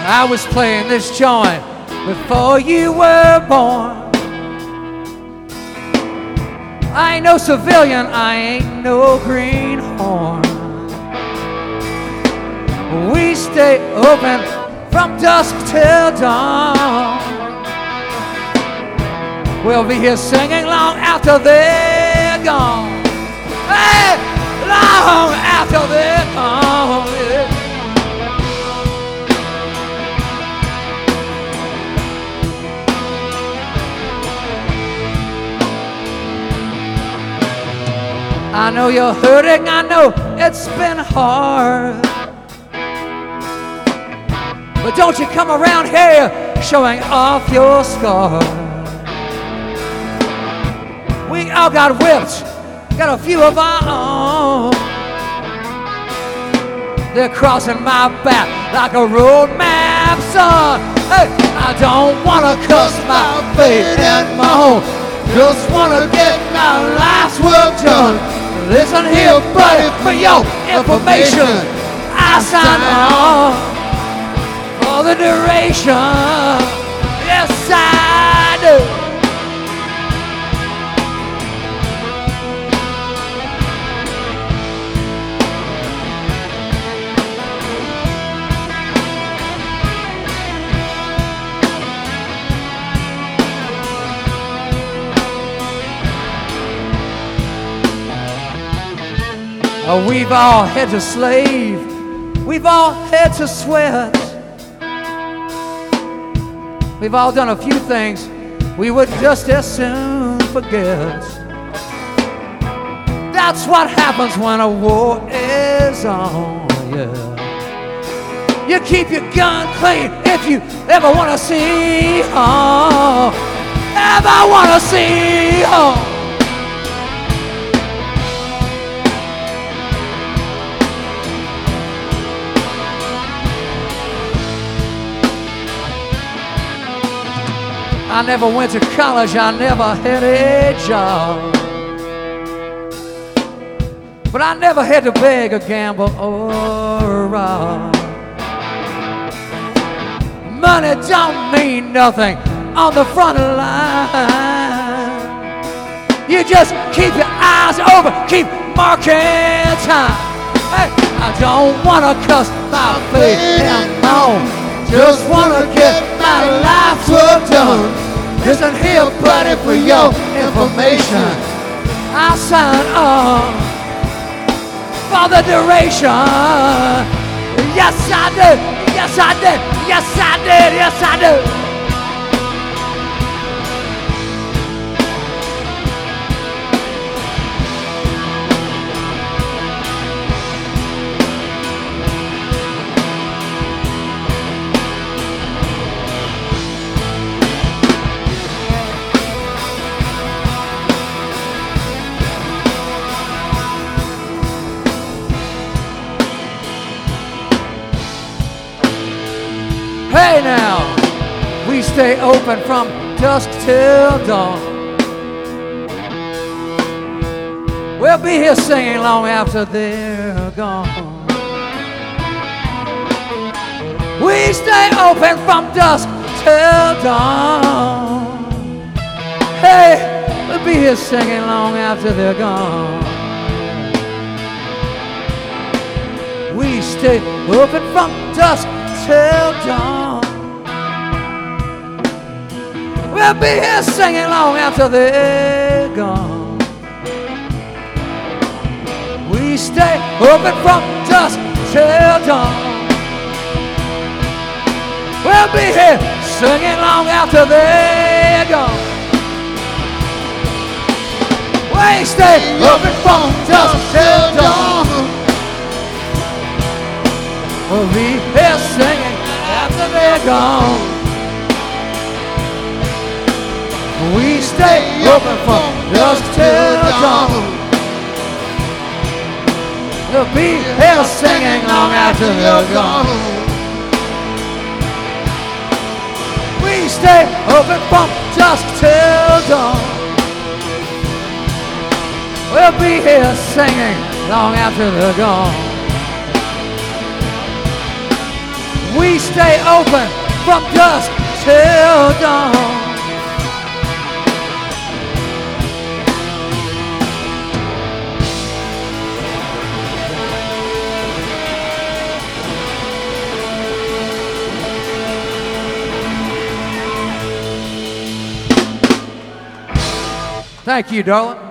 I was playing this joint before you were born. I ain't no civilian, I ain't no greenhorn. We stay open from dusk till dawn. We'll be here singing long after they're gone. Hey, long after they're gone. Yeah. I know you're hurting, I know it's been hard. But don't you come around here showing off your scars. We all got whipped, got a few of our own. They're crossing my back like a road map, son. Hey, I don't wanna cuss my fate and moan. Just wanna get my life's work done. Listen here, buddy, for your information. I signed on for the duration. Yes, I do. We've all had to slave, we've all had to sweat. We've all done a few things we would just as soon forget. That's what happens when a war is on, yeah. You keep your gun clean if you ever want to see home. Ever want to see home. I never went to college, I never had a job. But I never had to beg or gamble or rob. Money don't mean nothing on the front line. You just keep your eyes open, keep marking time. Hey, I don't wanna cuss my fate and moan. Just wanna get my life's work done. Listen here, buddy, for your information. I signed on for the duration. Yes, I did. Yes, I did. Yes, I did. Yes, I did. Hey now, we stay open from dusk till dawn. We'll be here singing long after they're gone. We stay open from dusk till dawn. Hey, we'll be here singing long after they're gone. We stay open from dusk till dawn. We'll be here singing long after they're gone. We stay open from dusk till dawn. We'll be here singing long after they're gone. We stay open from dusk till dawn. We'll be here singing after they're gone. We stay open from dusk till dawn. We'll be here singing long after they're gone. We stay open from dusk till dawn. We'll be here singing long after they're gone. We stay open from dusk till dawn. Thank you, darling.